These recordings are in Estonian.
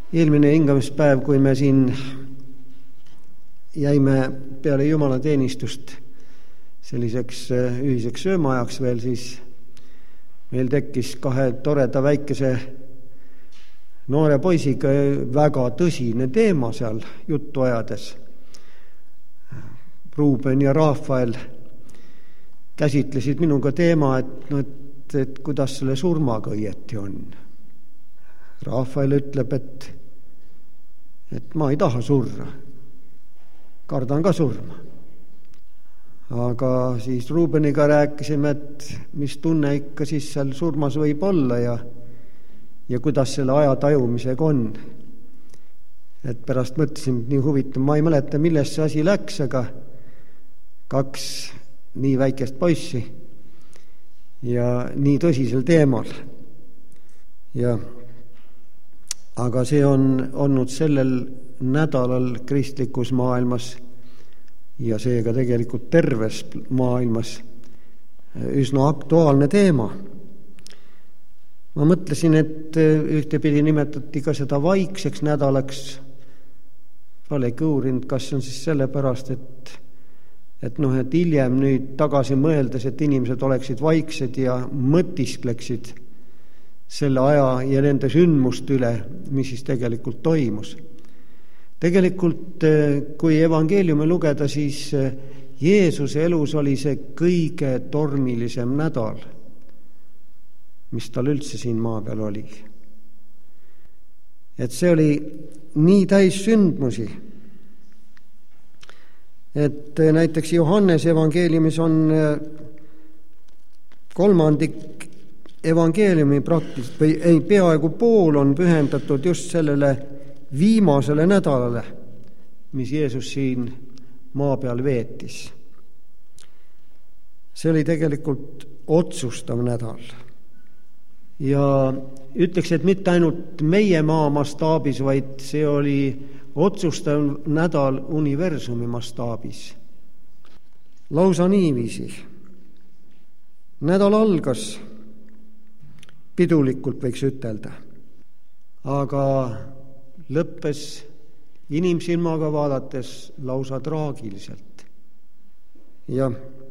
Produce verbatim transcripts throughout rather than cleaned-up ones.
Eelmine hingamispäev, kui me siin jäime peale Jumala teenistust selliseks ühiseks söömaajaks veel, siis meil tekkis kahe toreda väikese noore poisiga väga tõsine teema seal juttu ajades. Ruuben ja Rafael käsitlesid minuga teema, et, no, et, et kuidas selle surmaga õieti on. Rafael ütleb, et, et ma ei taha surra, kardan ka surma. Aga siis Ruubeniga rääkisime, et mis tunne ikka siis seal surmas võib olla ja, ja kuidas selle aja tajumisega on. Et pärast mõtlesin, et nii huvitav, ma ei mäleta, millest see asi läks, aga kaks nii väikest poissi ja nii tõsisel teemal. Ja, aga see on olnud sellel nädalal kristlikus maailmas ja seega tegelikult terves maailmas üsna aktuaalne teema. Ma mõtlesin, et ühtepidi nimetati ka seda vaikseks nädalaks. Polegi uurinud, kas on siis sellepärast, et et noh, et hiljem nüüd tagasi mõeldes, et inimesed oleksid vaiksed ja mõtiskleksid selle aja ja nende sündmuste üle, mis siis tegelikult toimus. Tegelikult, kui evangeeliumi lugeda, siis Jeesuse elus oli see kõige tormilisem nädal, mis tal üldse siin maa peal oli. Et see oli nii täis sündmusi, et näiteks Johannes evangeeliumis on kolmandik evangeeliumi praktiliselt või ei, peaaegu pool on pühendatud just sellele viimasele nädalale, mis Jeesus siin maa peal veetis. See oli tegelikult otsustav nädal. Ja ütleks, et mitte ainult meie maa mastaabis, vaid see oli otsustav nädal universumi mastaabis. Lausa niiviisi. Nädal algas pidulikult, võiks ütelda, aga lõppes inimsilmaga vaadates lausa traagiliselt. Ja,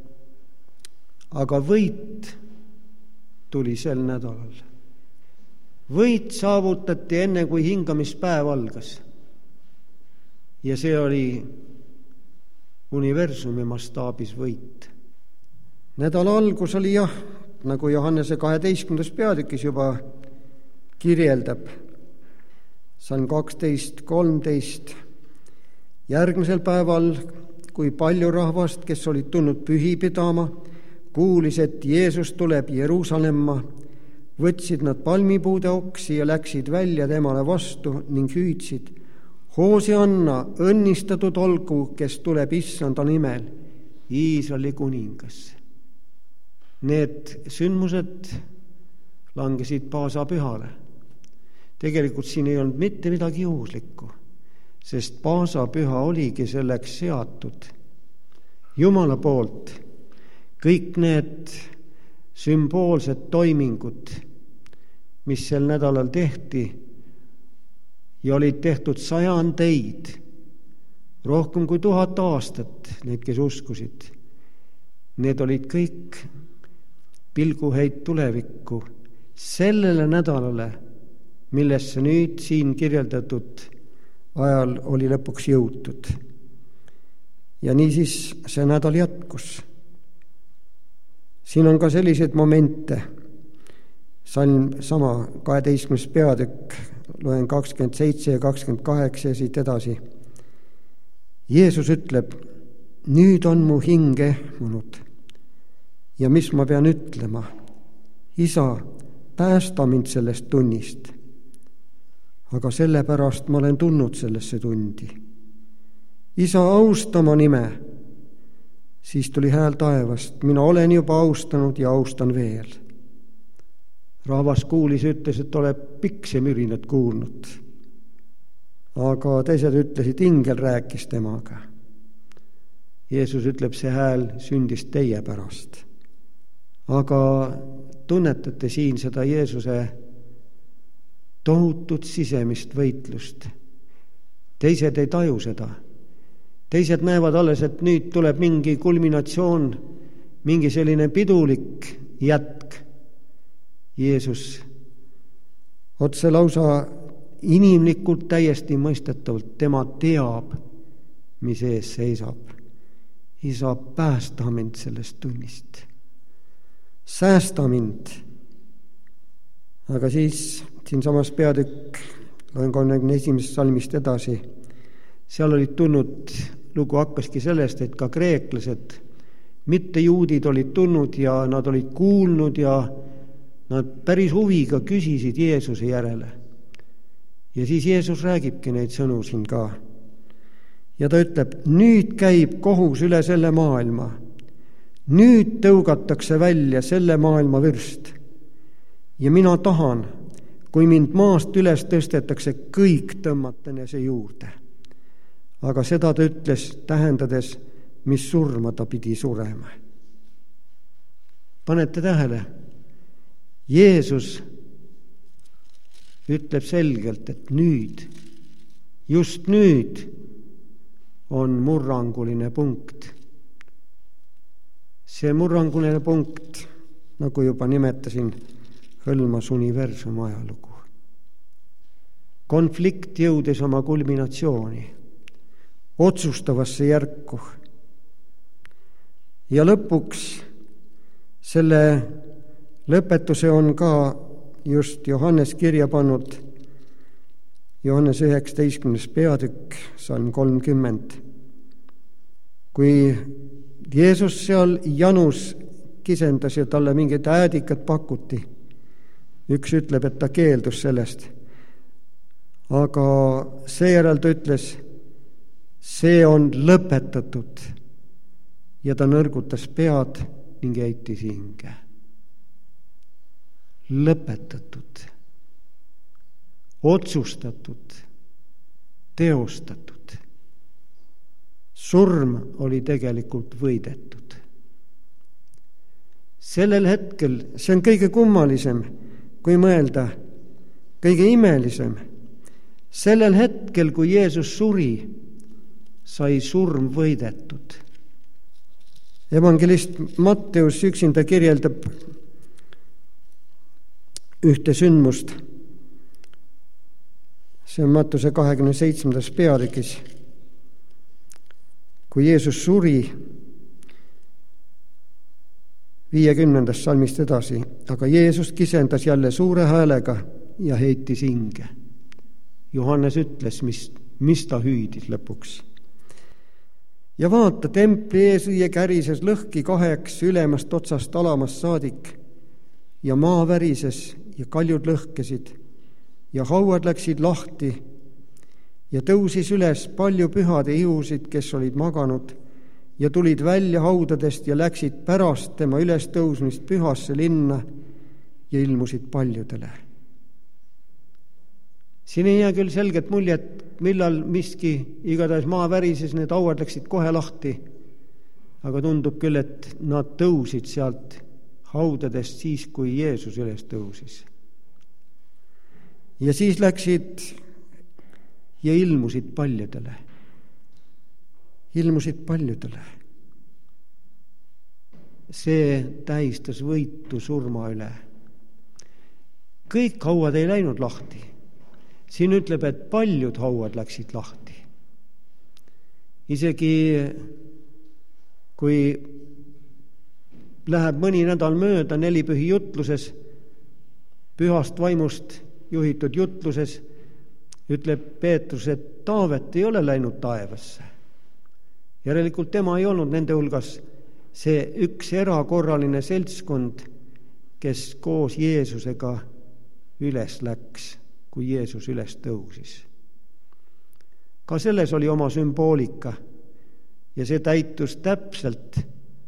aga võit tuli sel nädalal. Võit saavutati enne, kui hingamispäev algas. Ja see oli universumi mastaabis võit. Nädala algus oli jah, nagu Johannese kaheteistkümnendas peatükis juba kirjeldab, salm kaksteist kolmteist. Järgmisel päeval, kui palju rahvast, kes olid tulnud pühi pidama, kuulis, et Jeesus tuleb Jeruusalemma, võtsid nad palmipuude oksi ja läksid välja temale vastu ning hüüdsid: Hoosianna, õnnistatud olgu, kes tuleb issanda nimel, Iisraeli kuningas. Need sündmused langesid paasapühale. Tegelikult siin ei olnud mitte midagi juhuslikku, sest paasapüha oligi selleks seatud Jumala poolt. Kõik need sümboolsed toimingud, mis sel nädalal tehti ja olid tehtud sajandeid, rohkem kui tuhat aastat, need, kes uskusid, need olid kõik pilguheit tulevikku sellele nädalale, millesse nüüd siin kirjeldatud ajal oli lõpuks jõutud. Ja niisiis see nädal jätkus. Siin on ka selliseid momente, salm sama kaheteistkümnes peatükk, loen kakskümmend seitse ja kakskümmend kaheksa ja siit edasi. Jeesus ütleb: nüüd on mu hing ehmunud ja mis ma pean ütlema? Isa, päästa mind sellest tunnist. Aga sellepärast ma olen tulnud sellesse tundi. Isa, austa oma nime. Siis tuli hääl taevast: mina olen juba austanud ja austan veel. Rahvas kuulis, ütles, et ole piksemürinat kuulnud. Aga teised ütlesid, ingel rääkis temaga. Jeesus ütleb, see hääl sündis teie pärast. Aga tunnetate siin seda Jeesuse tohutut sisemist võitlust. Teised ei taju seda. Teised näevad alles, et nüüd tuleb mingi kulminatsioon, mingi selline pidulik jätk. Jeesus otse lausa inimlikult täiesti mõistetavalt, tema teab, mis ees seisab. Isa, päästa mind sellest tunnist. Säästa mind. Aga siis siin samas peatükk, loen kolmekümne esimesest salmist edasi, seal olid tulnud, lugu hakkaski sellest, et ka kreeklased, mitte juudid olid tulnud ja nad olid kuulnud ja nad päris huviga küsisid Jeesuse järele. Ja siis Jeesus räägibki neid sõnu siin ka. Ja ta ütleb, nüüd käib kohus üle selle maailma. Nüüd tõugatakse välja selle maailma vürst. Ja mina tahan, kui mind maast üles tõstetakse, kõik tõmmata enese juurde. Aga seda ta ütles tähendades, mis surma ta pidi surema. Panete tähele? Jeesus ütleb selgelt, et nüüd, just nüüd on murranguline punkt. See murranguline punkt, nagu juba nimetasin, hõlmas universumi ajalugu. Konflikt jõudis oma kulminatsiooni, otsustavasse järku. Ja lõpuks selle lõpetuse on ka just Johannes kirja pannud, Johannes üheksateistkümnes peatükk, salm kolmkümmend. Kui Jeesus seal janus kisendas ja talle mingid äädikat pakuti, üks ütleb, et ta keeldus sellest, aga seejärel ta ütles, see on lõpetatud, ja ta nõrgutas pead ning heitis hinge. Lõpetatud, otsustatud, teostatud. Surm oli tegelikult võidetud. Sellel hetkel, see on kõige kummalisem, kui mõelda, kõige imelisem. Sellel hetkel, kui Jeesus suri, sai surm võidetud. Evangelist Matteus üksinda kirjeldab ühte sündmust. See on Mattuse kahekümne seitsmendas peatükis. Kui Jeesus suri, viiekümnendast salmist edasi, aga Jeesus kisendas jälle suure häälega ja heitis hinge. Johannes ütles, mis, mis ta hüüdis lõpuks. Ja vaata, templi eesõie kärises lõhki kaheks ülemast otsast alamast saadik ja maa värises ja kaljud lõhkesid ja hauad läksid lahti ja tõusis üles palju pühade ihusid, kes olid maganud ja tulid välja haudadest ja läksid pärast tema ülestõusmist pühasse linna ja ilmusid paljudele. Siin ei jää küll selget muljet, millal miski, igatahes maa värises, need hauad läksid kohe lahti, aga tundub küll, et nad tõusid sealt haudadest siis, kui Jeesus üles tõusis. Ja siis läksid ja ilmusid paljudele. Ilmusid paljudele. See tähistas võitu surma üle. Kõik hauad ei läinud lahti. Siin ütleb, et paljud hauad läksid lahti. Isegi kui läheb mõni nädal mööda nelipühi jutluses, pühast vaimust juhitud jutluses, ütleb Peetrus, et Taavet ei ole läinud taevasse. Järelikult tema ei olnud nende hulgas see üks erakorraline seltskond, kes koos Jeesusega üles läks, kui Jeesus üles tõusis. Ka selles oli oma sümboolika ja see täitus täpselt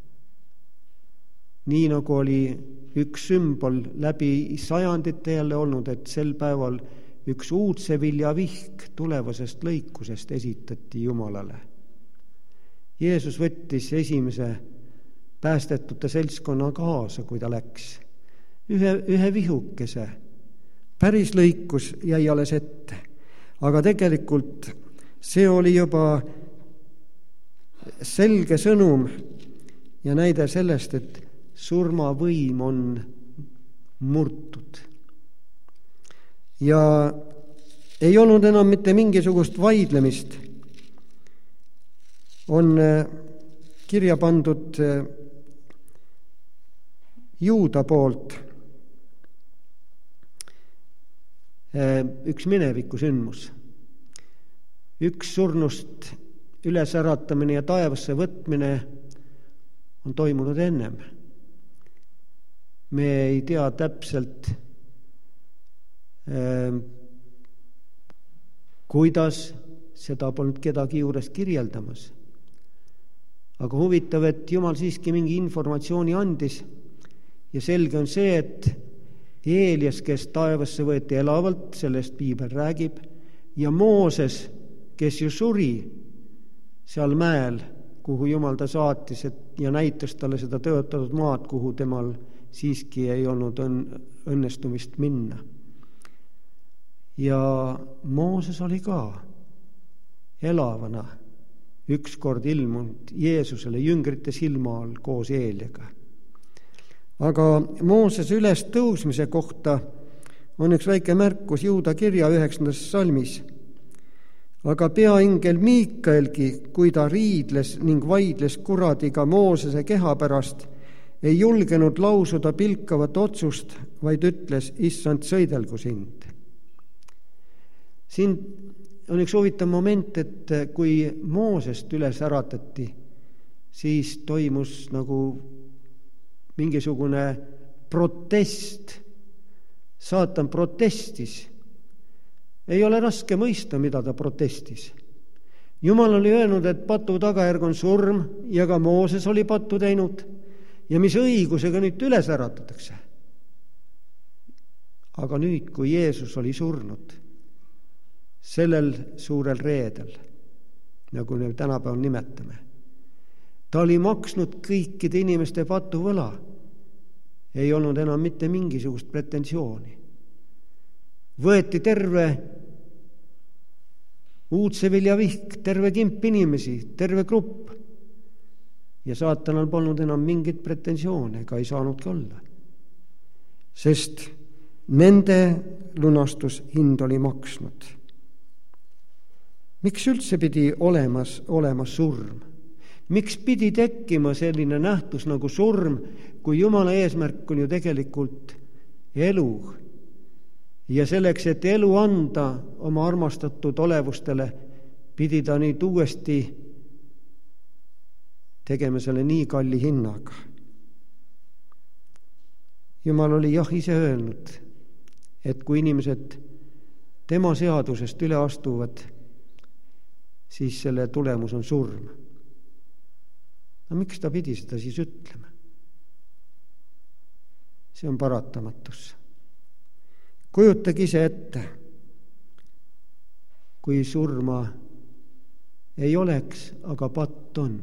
nii, nagu oli üks sümbol läbi sajandite jälle olnud, et sel päeval üks uudse vilja vihk tulevasest lõikusest esitati Jumalale. Jeesus võttis esimese päästetute seltskonna kaasa, kui ta läks. Ühe, ühe vihukese, päris lõikus jäi alles ette. Aga tegelikult see oli juba selge sõnum ja näide sellest, et surmavõim on murtud. Ja ei olnud enam mitte mingisugust vaidlemist. On kirja pandud Juuda poolt üks mineviku sündmus. Üks surnust ülesäratamine ja taevasse võtmine on toimunud ennem. Me ei tea täpselt, kuidas, seda polnud kedagi juures kirjeldamas. Aga huvitav, et Jumal siiski mingi informatsiooni andis ja selge on see, et Eelias, kes taevasse võeti elavalt, sellest Piibel räägib, ja Mooses, kes ju suri seal mäel, kuhu Jumal ta saatis et, ja näitas talle seda tõotatud maad, kuhu temal siiski ei olnud õnnestumist minna. Ja Mooses oli ka elavana ükskord ilmunud Jeesusele jüngrite silma all koos Eeliaga. Aga Mooses üles tõusmise kohta on üks väike märkus Juuda kirja üheksandas salmis. Aga peaingel Miikaelgi, kui ta riidles ning vaidles kuradiga Moosese keha pärast, ei julgenud lausuda pilkavat otsust, vaid ütles, issand, sõidelgu sind. Siin on üks huvitav moment, et kui Moosest üles äratati, siis toimus nagu mingisugune protest. Saatan protestis. Ei ole raske mõista, mida ta protestis. Jumal oli öelnud, et patu tagajärg on surm ja ka Mooses oli pattu teinud ja mis õigusega nüüd üles äratatakse. Aga nüüd, kui Jeesus oli surnud, sellel suurel reedel, nagu me tänapäeval nimetame, ta oli maksnud kõikide inimeste patuvõla. Ei olnud enam mitte mingisugust pretensiooni. Võeti terve uudseviljavihk, terve kimp inimesi, terve grupp. Ja saatanal polnud enam mingit pretensioone, ega ei saanudki olla. Sest nende lunastus hind oli maksnud. Miks üldse pidi olemas, olema surm? Miks pidi tekkima selline nähtus nagu surm, kui Jumala eesmärk on ju tegelikult elu? Ja selleks, et elu anda oma armastatud olevustele, pidi ta nüüd uuesti tegema selle nii kalli hinnaga. Jumal oli jah ise öelnud, et kui inimesed tema seadusest üle astuvad, siis selle tulemus on surm. No miks ta pidi seda siis ütlema? See on paratamatus. Kujutage ise ette, kui surma ei oleks, aga patt on.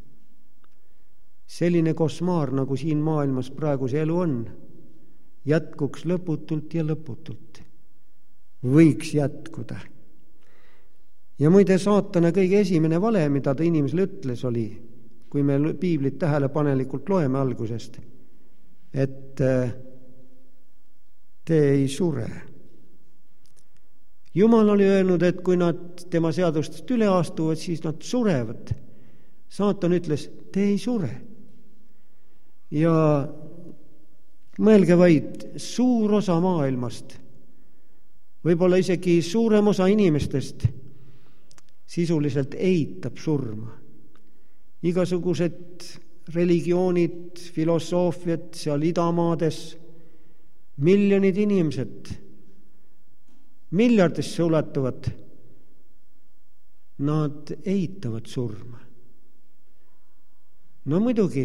Selline kosmaar, nagu siin maailmas praegu see elu on, jätkuks lõputult ja lõputult. Võiks jätkuda. Ja muide, saatana kõige esimene vale, mida ta inimesele ütles, oli, kui me piiblit tähelepanelikult loeme algusest, et te ei sure. Jumal oli öelnud, et kui nad tema seadustest üle astuvad, siis nad surevad. Saatan ütles, te ei sure. Ja mõelge vaid, suur osa maailmast, võib-olla isegi suurem osa inimestest sisuliselt eitab surma. Igasugused religioonid, filosoofiad seal idamaades, miljonid inimesed, miljardisse ulatuvad, nad eitavad surma. No muidugi,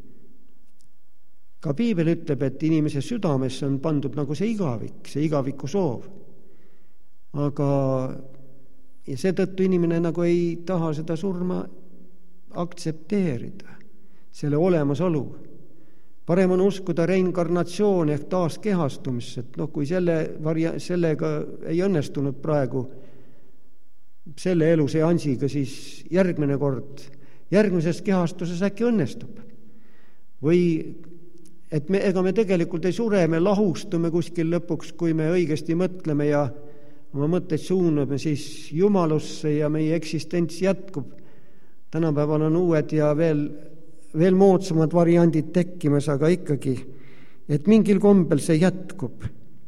ka piibel ütleb, et inimese südamesse on pandud nagu see igavik, see igaviku soov. Aga ja seetõttu inimene nagu ei taha seda surma aktsepteerida, selle olemasolu. parem on uskuda reinkarnatsiooni ehk taaskehastumisse, et noh, kui selle varia-, sellega ei õnnestunud praegu selle eluseansiga, siis järgmine kord, järgmises kehastuses äkki õnnestub. Või et me, ega me tegelikult ei sure, me lahustume kuskil lõpuks, kui me õigesti mõtleme ja oma mõtteid suuname siis Jumalusse ja meie eksistents jätkub. Tänapäeval on uued ja veel, veel moodsamad variandid tekkimas, aga ikkagi, et mingil kombel see jätkub.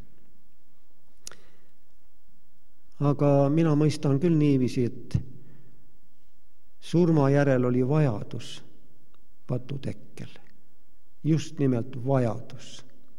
Aga mina mõistan küll niiviisi, et surma järel oli vajadus patutekkel. Just nimelt vajadus.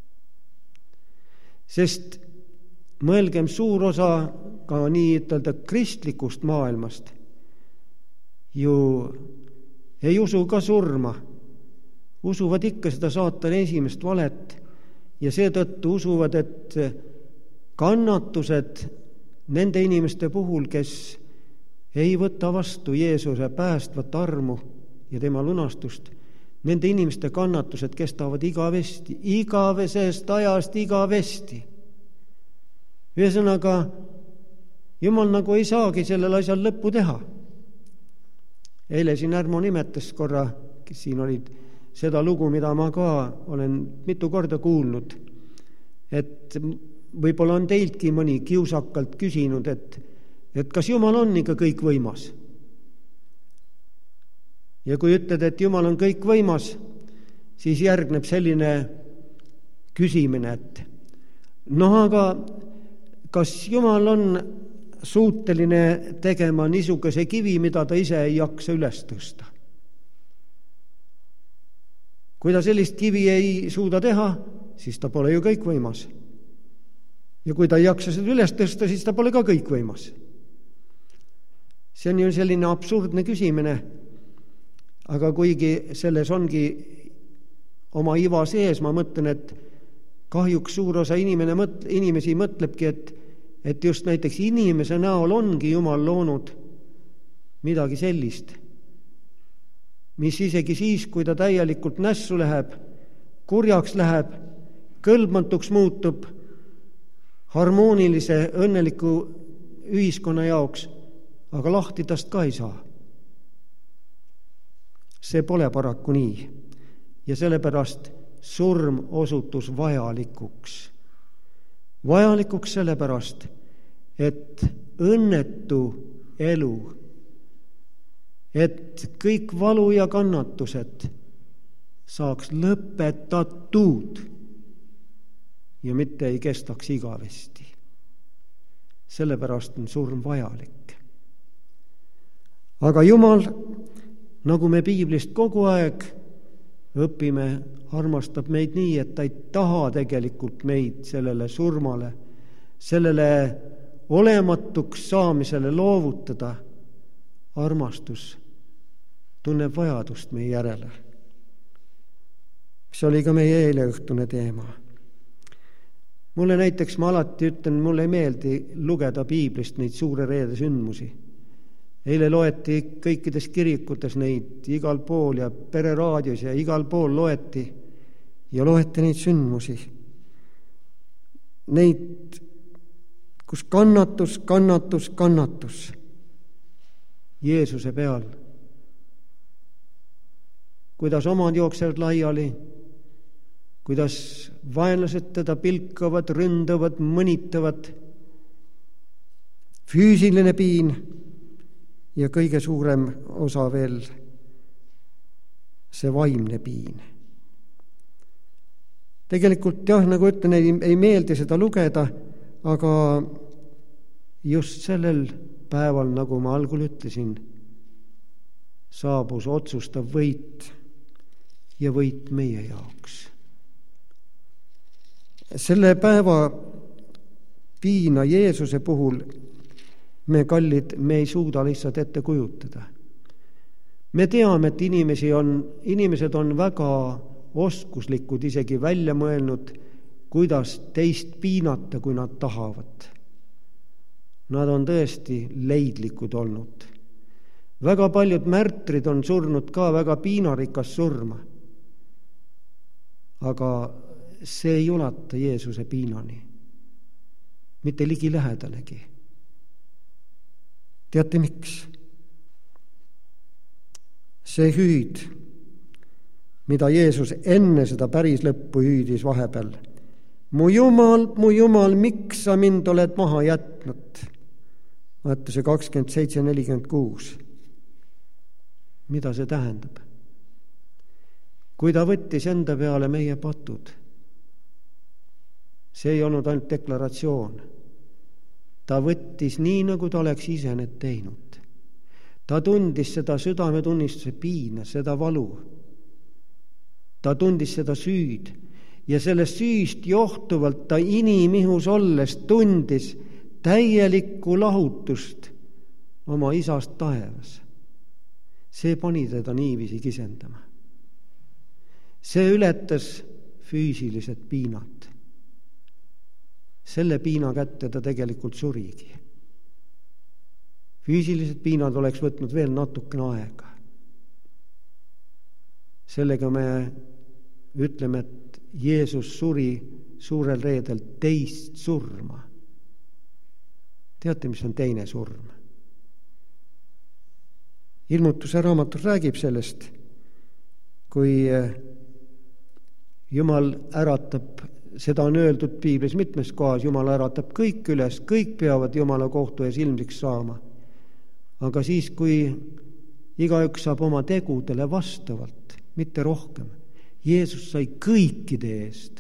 Sest mõelgem, suur osa ka nii ütelda kristlikust maailmast ju ei usu ka surma. Usuvad ikka seda saatana esimest valet ja seetõttu usuvad, et kannatused nende inimeste puhul, kes ei võta vastu Jeesuse päästvat armu ja tema lunastust, nende inimeste kannatused kestavad igavesti, igavesest ajast igavesti. Ühesõnaga, Jumal nagu ei saagi sellel asjal lõppu teha. Eile siin Ärmo nimetas korra, kes siin olid seda lugu, mida ma ka olen mitu korda kuulnud, et võib-olla on teiltki mõni kiusakalt küsinud, et, et kas Jumal on ikka kõik võimas? Ja kui ütled, et Jumal on kõik võimas, siis järgneb selline küsimine, et noh, aga kas Jumal on suuteline tegema niisuguse kivi, mida ta ise ei jaksa üles tõsta? Kui ta sellist kivi ei suuda teha, siis ta pole ju kõik võimas. Ja kui ta ei jaksa seda üles tõsta, siis ta pole ka kõik võimas. See on ju selline absurdne küsimine. Aga kuigi selles ongi oma iva sees, ma mõtlen, et kahjuks suur osa inimene mõtle, inimesi mõtlebki, et, et just näiteks inimese näol ongi Jumal loonud midagi sellist, mis isegi siis, kui ta täielikult nässu läheb, kurjaks läheb, kõlbmatuks muutub, harmoonilise, õnneliku ühiskonna jaoks, aga lahti tast ka ei saa. See pole paraku nii ja sellepärast surm osutus vajalikuks. Vajalikuks sellepärast, et õnnetu elu, et kõik valu ja kannatused saaks lõpetatud ja mitte ei kestaks igavesti. Sellepärast on surm vajalik. Aga Jumal, nagu me piiblist kogu aeg õpime, armastab meid nii, et ta ei taha tegelikult meid sellele surmale, sellele olematuks saamisele loovutada. Armastus tunneb vajadust meie järele. See oli ka meie eileõhtune teema. Mulle näiteks, ma alati ütlen, mulle ei meeldi lugeda piiblist neid suure reede sündmusi. Eile loeti kõikides kirikutes neid igal pool ja pereraadios ja igal pool loeti ja loeti neid sündmusi. Neid, kus kannatus, kannatus, kannatus Jeesuse peal. Kuidas omad jooksevad laiali, kuidas vaenlased teda pilkavad, ründavad, mõnitavad, füüsiline piin ja kõige suurem osa veel see vaimne piin. Tegelikult jah, nagu ütlen, ei, ei meeldi seda lugeda, aga just sellel päeval, nagu ma algul ütlesin, saabus otsustav võit ja võit meie jaoks. Selle päeva piina Jeesuse puhul me kallid, me ei suuda lihtsalt ette kujutada. Me teame, et inimesi on, inimesed on väga oskuslikud isegi välja mõelnud, kuidas teist piinata, kui nad tahavad. Nad on tõesti leidlikud olnud. Väga paljud märtrid on surnud ka väga piinarikas surma. aga see ei ulata Jeesuse piinani, mitte ligi lähedalegi. Teate miks? See hüüd, mida Jeesus enne seda päris lõppu hüüdis vahepeal. Mu Jumal, mu Jumal, miks sa mind oled maha jätnud? Matteuse kakskümmend seitse nelikümmend kuus. Mida see tähendab? Kui ta võttis enda peale meie patud, see ei olnud ainult deklaratsioon. Ta võttis nii, nagu ta oleks ise need teinud. Ta tundis seda südametunnistuse piina, seda valu. Ta tundis seda süüd ja sellest süüst johtuvalt ta inimihus olles tundis täielikku lahutust oma isast taevas. See pani teda niiviisi kisendama. See ületas füüsilised piinad. Selle piina kätte ta tegelikult surigi. Füüsilised piinad oleks võtnud veel natukene aega. Sellega me ütleme, et Jeesus suri suurel reedel teist surma. Teate, mis on teine surm? Ilmutuse raamatus räägib sellest, kui Jumal äratab, seda on öeldud piiblis mitmes kohas, Jumal äratab kõik üles, kõik peavad Jumala kohtu ees ilmsiks saama. Aga siis, kui igaüks saab oma tegudele vastavalt, mitte rohkem, Jeesus sai kõikide eest.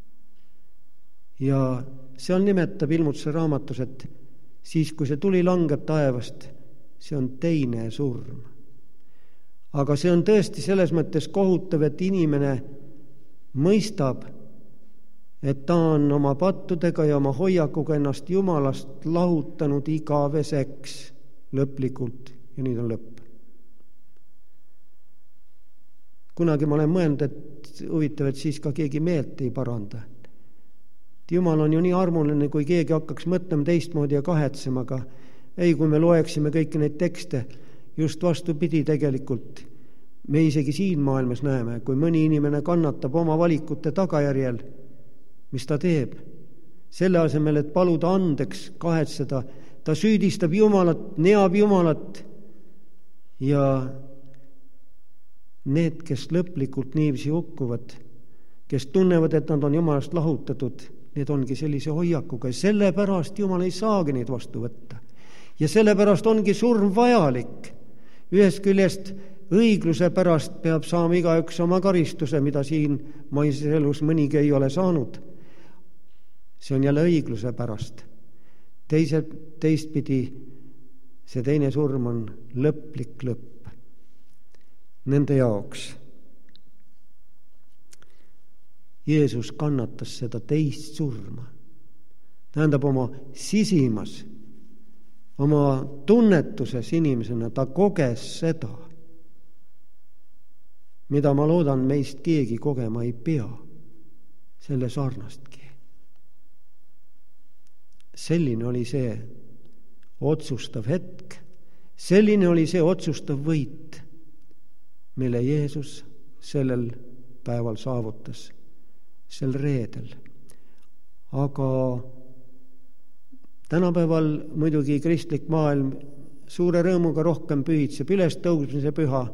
Ja seal nimetab ilmutuse raamatus, et siis, kui see tuli langeb taevast, see on teine surm. Aga see on tõesti selles mõttes kohutav, et inimene mõistab, et ta on oma pattudega ja oma hoiakuga ennast Jumalast lahutanud igaveseks lõplikult ja nüüd on lõpp. Kunagi ma olen mõelnud, et huvitav, et siis ka keegi meelt ei paranda. Jumal on ju nii armuline, kui keegi hakkaks mõtlema teistmoodi ja kahetsema, aga ei, kui me loeksime kõiki neid tekste, just vastupidi tegelikult. Me isegi siin maailmas näeme, kui mõni inimene kannatab oma valikute tagajärjel, mis ta teeb. Selle asemel, et paluda andeks, kahetseda, ta süüdistab Jumalat, neab Jumalat ja need, kes lõplikult niivisi hukkuvad, kes tunnevad, et nad on Jumalast lahutatud, need ongi sellise hoiakuga ja sellepärast Jumal ei saagi neid vastu võtta. Ja sellepärast ongi surm vajalik. Ühest küljest õigluse pärast peab saama igaüks oma karistuse, mida siin maises elus mõnigi ei ole saanud. See on jälle õigluse pärast. Teise, teistpidi see teine surm on lõplik lõpp nende jaoks. Jeesus kannatas seda teist surma. Tähendab oma sisimas, oma tunnetuses inimesena ta koges seda, mida ma loodan meist keegi kogema ei pea, selle sarnastki. Selline oli see otsustav hetk, selline oli see otsustav võit, mille Jeesus sellel päeval saavutas, sel reedel. Aga tänapäeval muidugi kristlik maailm suure rõõmuga rohkem pühitseb üles tõusmise püha.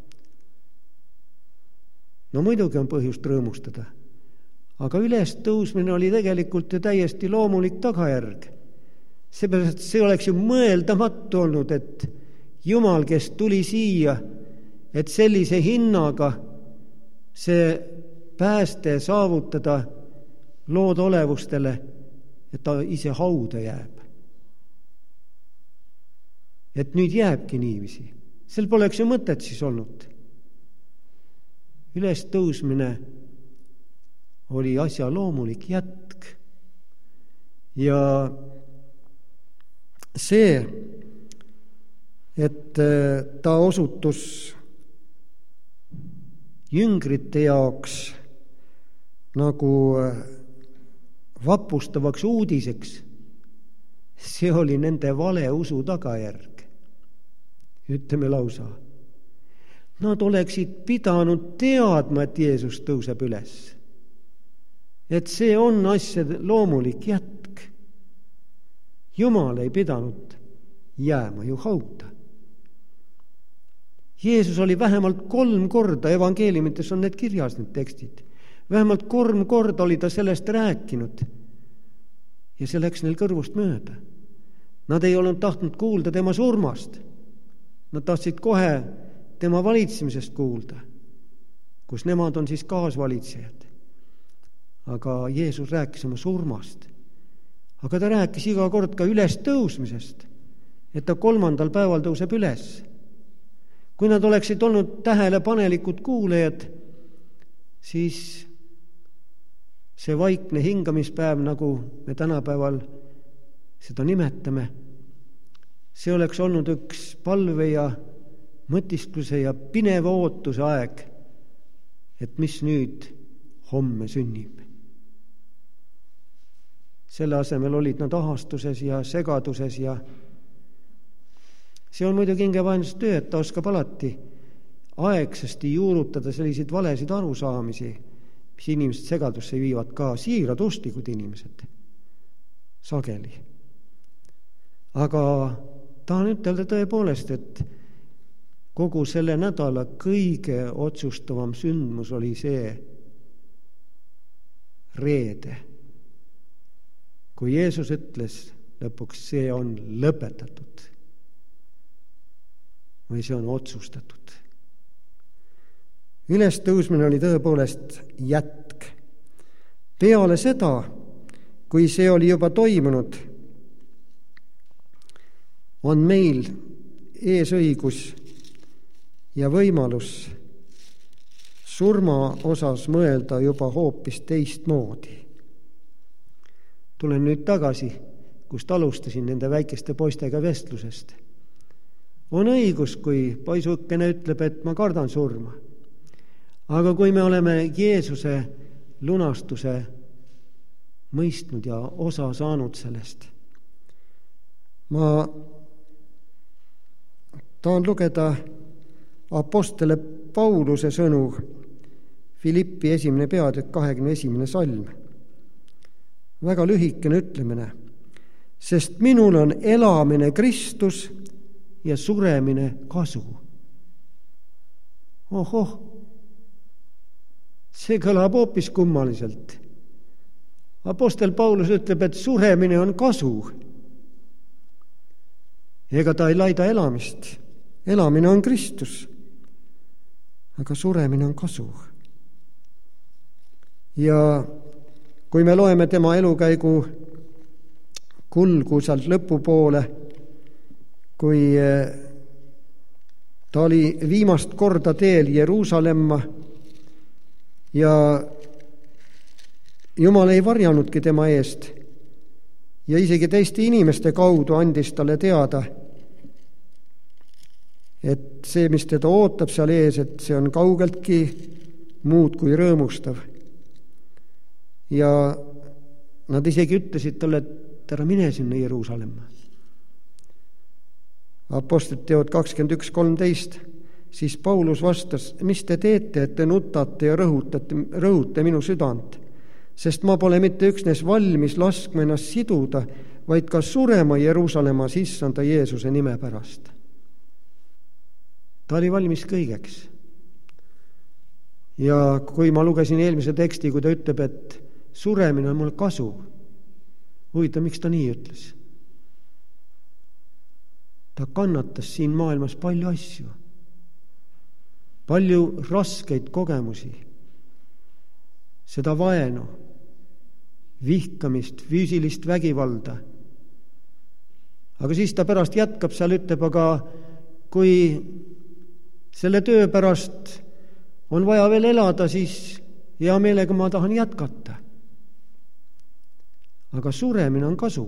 No muidugi on põhjust rõõmustada, aga üles tõusmine oli tegelikult ju täiesti loomulik tagajärg. Seepärast see oleks ju mõeldamatu olnud, et Jumal, kes tuli siia, et sellise hinnaga see pääste saavutada loodolevustele, et ta ise hauda jääb. Et nüüd jääbki niiviisi. Sel poleks ju mõtet siis olnud. Üles tõusmine oli asja loomulik jätk. Ja see, et ta osutus jüngrite jaoks nagu vapustavaks uudiseks, see oli nende vale usu tagajärg. Ütleme lausa. Nad oleksid pidanud teadma, et Jeesus tõuseb üles. et see on asjade loomulik jätk. Jumal ei pidanud jääma ju hauda. Jeesus oli vähemalt kolm korda, evangeeliumites on need kirjas, need tekstid. Vähemalt kolm korda oli ta sellest rääkinud ja see läks neil kõrvust mööda. Nad ei olnud tahtnud kuulda tema surmast. Nad tahtsid kohe tema valitsemisest kuulda, kus nemad on siis kaasvalitsejad. Aga Jeesus rääkis oma surmast. Aga ta rääkis iga kord ka üles tõusmisest, et ta kolmandal päeval tõuseb üles. Kui nad oleksid olnud tähelepanelikud kuulejad, siis see vaikne hingamispäev, nagu me tänapäeval seda nimetame, see oleks olnud üks palve ja mõtiskluse ja pineva ootuse aeg, et mis nüüd homme sünnib. Selle asemel olid nad ahastuses ja segaduses ja see on muidugi hingevaenlase töö, et ta oskab alati aegsasti juurutada selliseid valesid arusaamisi, mis inimesed segadusse viivad, ka siirad usklikud inimesed sageli. Aga tahan ütelda tõepoolest, et kogu selle nädala kõige otsustavam sündmus oli see reede, kui Jeesus ütles lõpuks, see on lõpetatud või see on otsustatud. Ülestõusmine oli tõepoolest jätk. Peale seda, kui see oli juba toimunud, on meil eesõigus ja võimalus surma osas mõelda juba hoopis teistmoodi. Tulen nüüd tagasi, kust alustasin nende väikeste poistega vestlusest. On õigus, kui poisukene ütleb, et ma kardan surma. Aga kui me oleme Jeesuse lunastuse mõistnud ja osa saanud sellest, ma tahan lugeda apostele Pauluse sõnu Filippi esimene peatükk kahekümne esimene salm. Väga lühikene ütlemine, sest minul on elamine Kristus ja suremine kasu. Ohoh, see kõlab hoopis kummaliselt. Apostel Paulus ütleb, et suremine on kasu. Ega ta ei laida elamist. Elamine on Kristus, aga suremine on kasu. Ja kui me loeme tema elukäigu kulgu sealt lõpupoole, kui ta oli viimast korda teel Jeruusalemma ja Jumal ei varjanudki tema eest ja isegi teiste inimeste kaudu andis talle teada, et see, mis teda ootab seal ees, et see on kaugeltki muud kui rõõmustav. Ja nad isegi ütlesid talle, et ära mine sinna Jeruusalemma. Apostlite teod kakskümmend üks kolmteist, siis Paulus vastas, mis te teete, et te nutate ja rõhutate, rõhute minu südant, sest ma pole mitte üksnes valmis laskma ennast siduda, vaid ka surema Jeruusalemmas issanda Jeesuse nime pärast. Ta oli valmis kõigeks. Ja kui ma lugesin eelmise teksti, kui ta ütleb, et suremine on mul kasu, huvitav, miks ta nii ütles? Ta kannatas siin maailmas palju asju, palju raskeid kogemusi, seda vaenu, vihkamist, füüsilist vägivalda. Aga siis ta pärast jätkab, seal ütleb, aga kui selle töö pärast on vaja veel elada, siis hea meelega ma tahan jätkata. Aga suremine on kasu.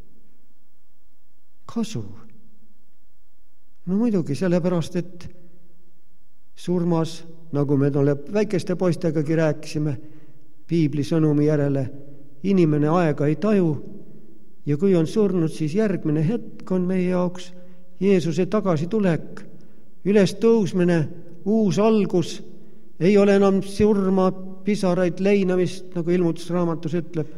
Kasu. No muidugi sellepärast, et surmas, nagu me tolle väikeste poistegagi rääkisime, piibli sõnumi järele, inimene aega ei taju ja kui on surnud, siis järgmine hetk on meie jaoks Jeesuse tagasitulek, üles tõusmine, uus algus, ei ole enam surma, pisaraid, leinamist, nagu ilmutusraamatus ütleb.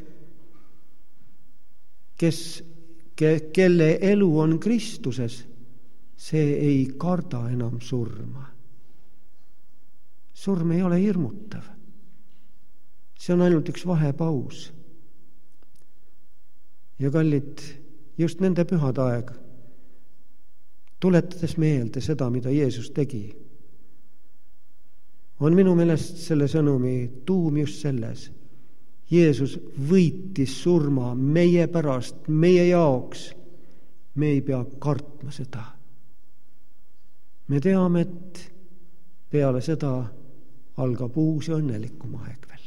Kes, ke, kelle elu on Kristuses, see ei karda enam surma. Surm ei ole hirmutav. See on ainult üks vahepaus. Ja kallid, just nende pühade aeg, tuletades meelde seda, mida Jeesus tegi, on minu meelest selle sõnumi tuum just selles. Jeesus võitis surma meie pärast, meie jaoks. Me ei pea kartma seda. Me teame, et peale seda algab uus ja õnnelikum aeg veel.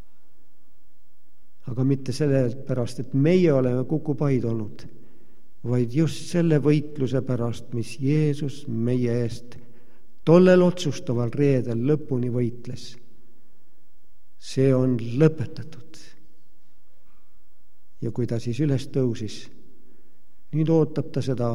Aga mitte sellepärast, et meie oleme kukupaid olnud, vaid just selle võitluse pärast, mis Jeesus meie eest tollel otsustaval reedel lõpuni võitles. See on lõpetatud. Ja kui ta siis üles tõusis, nüüd ootab ta seda,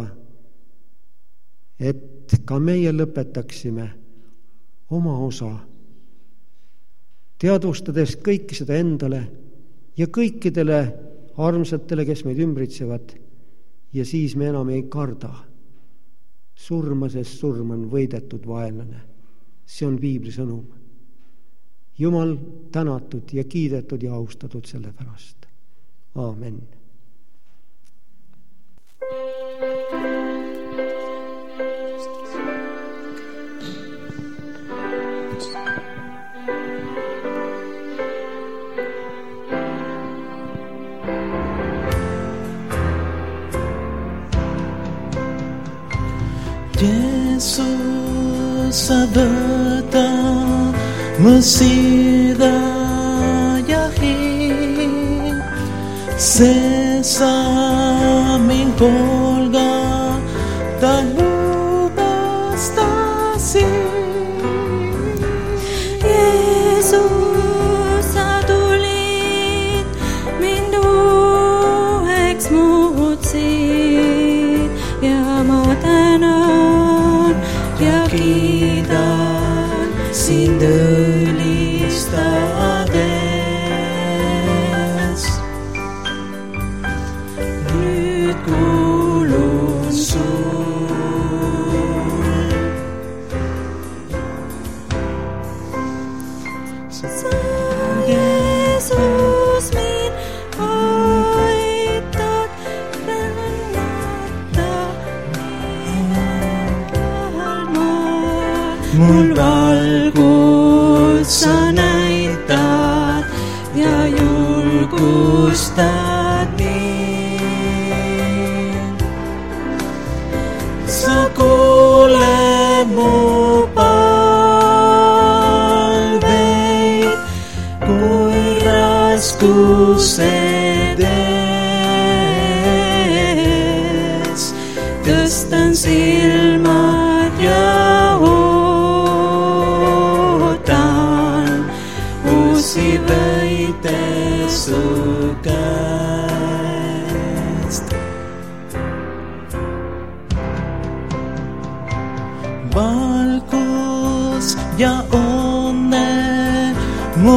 et ka meie lõpetaksime oma osa, teadvustades kõike seda endale ja kõikidele armsatele, kes meid ümbritsevad, ja siis me enam ei karda. Surma, sest surm on võidetud vaenlane. See on piibli sõnum. Jumal tänatud ja kiidetud ja austatud selle pärast. Aamen. Yesus, sa võta mu sida ja hing, see sa mind polga, ta lubas ta siin. Jeesus, sa tulid, mind uueks muutsid ja ma tänan ja kiidan sind ülistades. Nüüd kuulun sul. Sa Jeesus mind aitad rännata mul valgust sa näitad ja julgustad mind. Sa kuuled mu palveid, kui raskused ees. Tõstan silmad ja võite su käest. Valgus ja õnne mu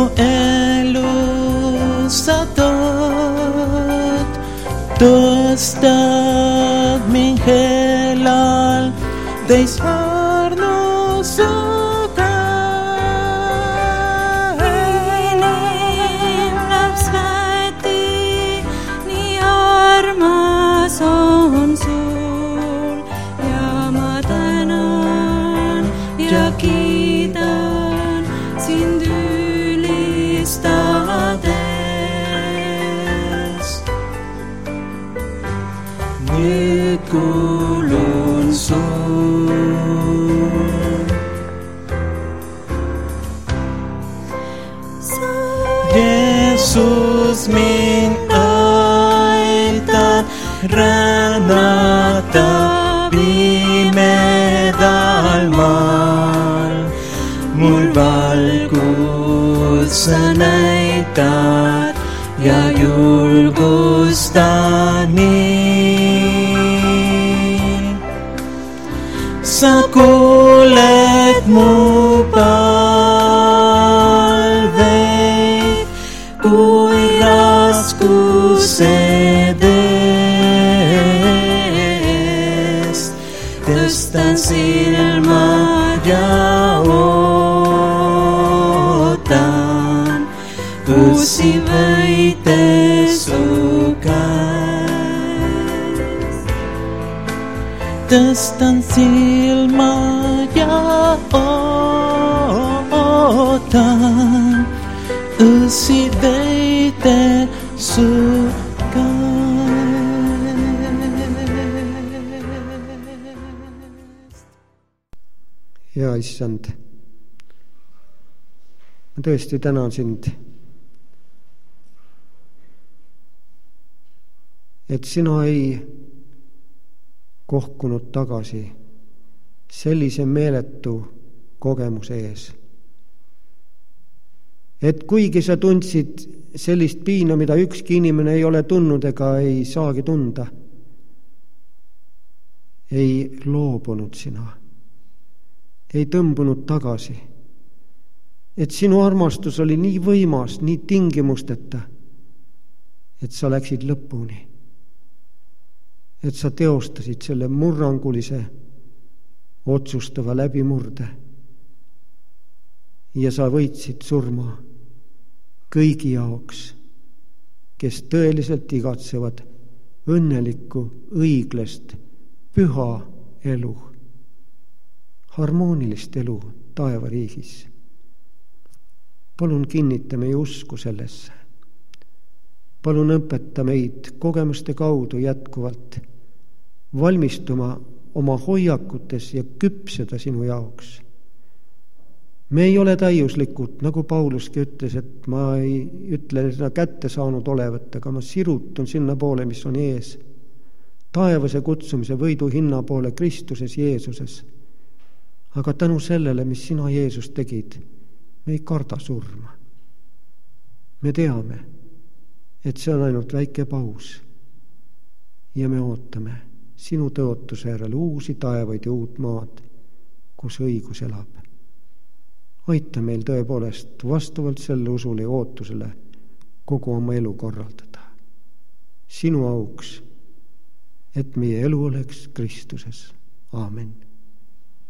elus sa tood, tõstad mind helal teis arnusu. On sul ja ma tänan ja kiidan sind ülistades. Nüüd kuulun sul. Jeesus mind aitad rännata pimedal maal. Mul valgus sa näitad ja julgustad mind. Sa kuuled mu palveid, tõstan silmad ja ootan uusi võite su käes. Tõstan silmad ja ootan uusi võite su käes. Ja issand, ma tõesti tänan sind, et sina ei kohkunud tagasi sellise meeletu kogemuse ees. Et kuigi sa tundsid sellist piina, mida ükski inimene ei ole tundnud ega ei saagi tunda, ei loobunud sina, ei tõmbunud tagasi. Et sinu armastus oli nii võimas, nii tingimusteta, et sa läksid lõpuni. Et sa teostasid selle murrangulise, otsustava läbimurde. Ja sa võitsid surma kõigi jaoks, kes tõeliselt igatsevad õnnelikku, õiglast, püha elu, harmoonilist elu taevariigis. Palun kinnita meie usku sellesse. Palun õpeta meid kogemuste kaudu jätkuvalt valmistuma oma hoiakutes ja küpseda sinu jaoks. Me ei ole täiuslikud, nagu Pauluski ütles, et ma ei ütle seda kätte saanud olevat, aga ma sirutun sinna poole, mis on ees. Taevase kutsumise võidu hinna poole Kristuses Jeesuses. Aga tänu sellele, mis sina Jeesus tegid, me ei karda surma. Me teame, et see on ainult väike paus. Ja me ootame sinu tõotuse järel uusi taevaid ja uut maad, kus õigus elab. Aita meil tõepoolest vastavalt selle usule ja ootusele kogu oma elu korraldada. Sinu auks, et meie elu oleks Kristuses. Aamen.